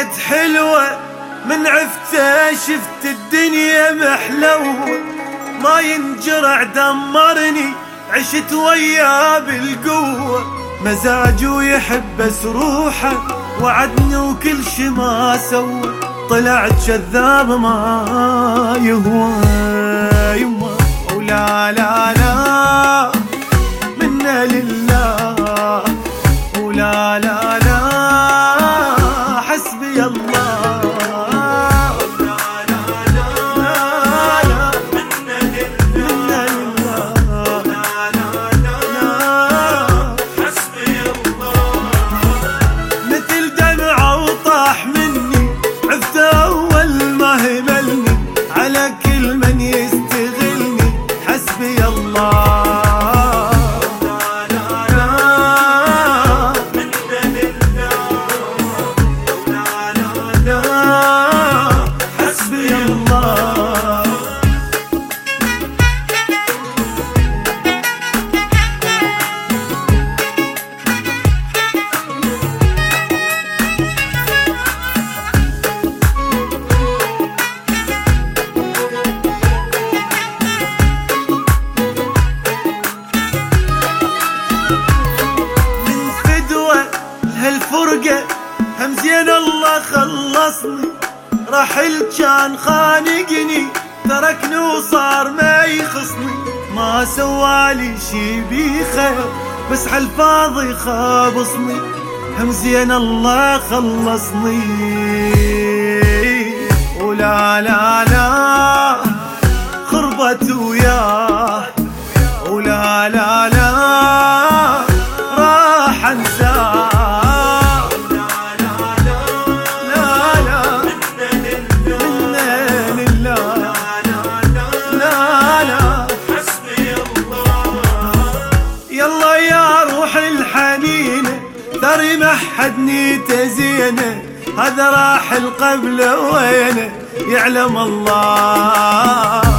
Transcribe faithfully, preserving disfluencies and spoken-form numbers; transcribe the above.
بقت حلوة من عفته شفت الدنيا محلوة، ما ينجرع دمرني عشت وياه بالقوة، مزاجه يحب بس روحه وعدني وكل شي ما سوى، طلعت كذاب ما يهوى يما. ولا لا لا منا لله، ولا لا لا حسبي الله، هالفرقة هم زين الله خلصني، رحل كان خانقني تركني وصار ما يخصني، ما سوالي شي بخير بس عالفاضي خابصني، هم زين الله خلصني. ولا لا لا خربت وياه، ولا لا لا راح انساه، ثري محدني تزينه هذا راح القبل وينه يعلم الله.